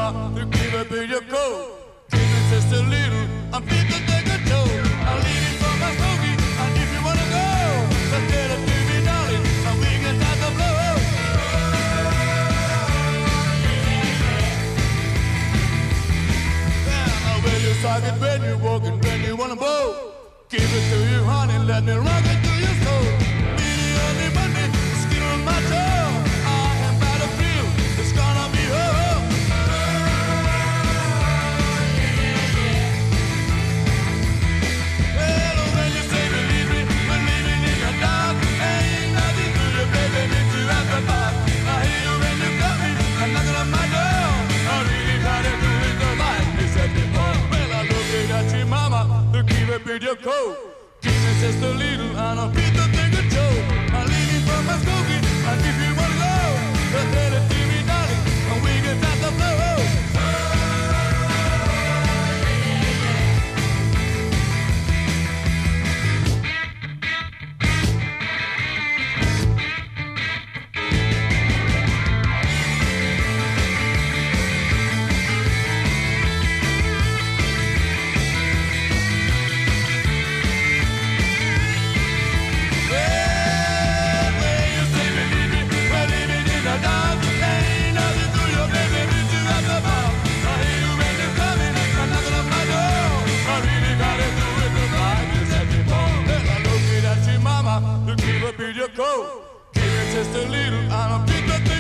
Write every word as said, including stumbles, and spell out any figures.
mama, you keep it in your coat. Keep it just a little, I'm fit to take a toll. I'm leaving for my smoky, and if you wanna go, let's get it to me, darling, and we can start the blow. Yeah, when you suck it, when you walk and when you wanna bow. Give it to you, honey, let me rock it to your soul. Me only Monday, skin on my toe. I am battlefield, it's gonna be home. Well, when you say believe me, believe me in the dark. Ain't nothing to you, baby, meet you at the bar. I hear you when you got me, I'm knocking on my door. I really gotta do it the life you said before. Well, I look at you, mama, to keep it with your coat. Keep it just a little, and I'll beat the thing a joke. I'm leaving from my smoky, and if you wanna go, let's let it to me, darling, and we can start the flow. Just a little, and I'll pick the thing.